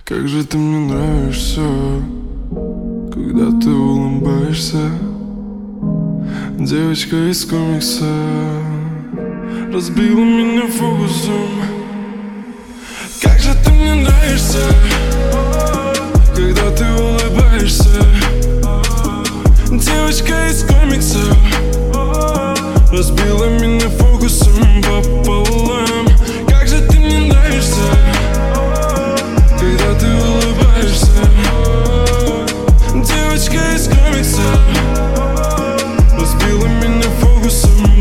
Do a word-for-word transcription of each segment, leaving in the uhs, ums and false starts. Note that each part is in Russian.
Как же ты мне нравишься, когда ты улыбаешься. Девочка из комикса разбила меня фокусом. Как же ты мне нравишься, когда ты улыбаешься. Девочка из комикса разбила меня фокусом пополам. Как же ты мне нравишься, когда ты улыбаешься. Девочка из комикса разбила меня фокусом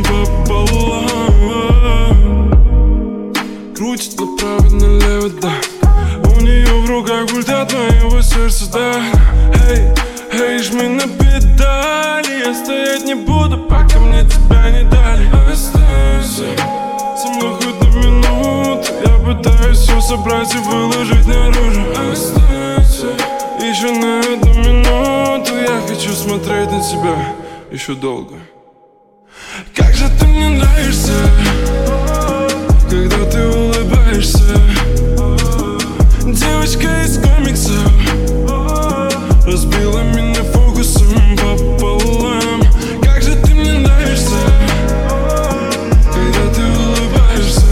пополам. Крутит направо налево, да. У нее в руках пульт от моего сердца, да. Эй, эй, жми на педали. Я стоять не буду, пока мне тебя не дали. Останься со мной хоть на минуту. Я пытаюсь все собрать и выложить наружу. Останься еще на одну минуту. Я хочу смотреть на тебя еще долго. Как же ты мне нравишься, когда ты улыбаешься. Девочка из комикса разбила меня фокусом пополам. Как же ты мне нравишься, когда ты улыбаешься.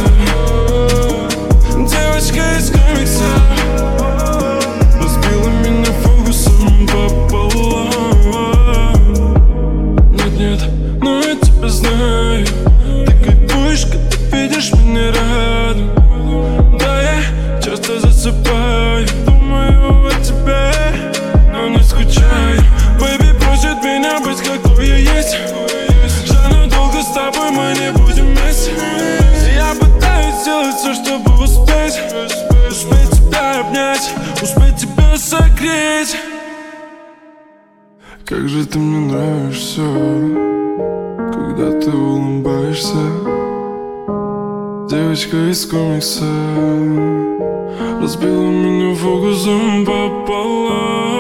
Девочка из комикса разбила меня фокусом пополам. Нет, нет, но я тебя знаю. Ты кайфуешь, когда видишь меня рядом. Да, я часто засыпаю, думаю о тебе, но не скучаю. Бэйби просит меня быть какой я есть. Жаль, но долго с тобой мы не будем вместе. Я пытаюсь сделать все, чтобы успеть. Успеть тебя обнять, успеть тебя согреть. Как же ты мне нравишься, когда ты улыбаешься. Девочка из комикса разбила меня фокусом пополам.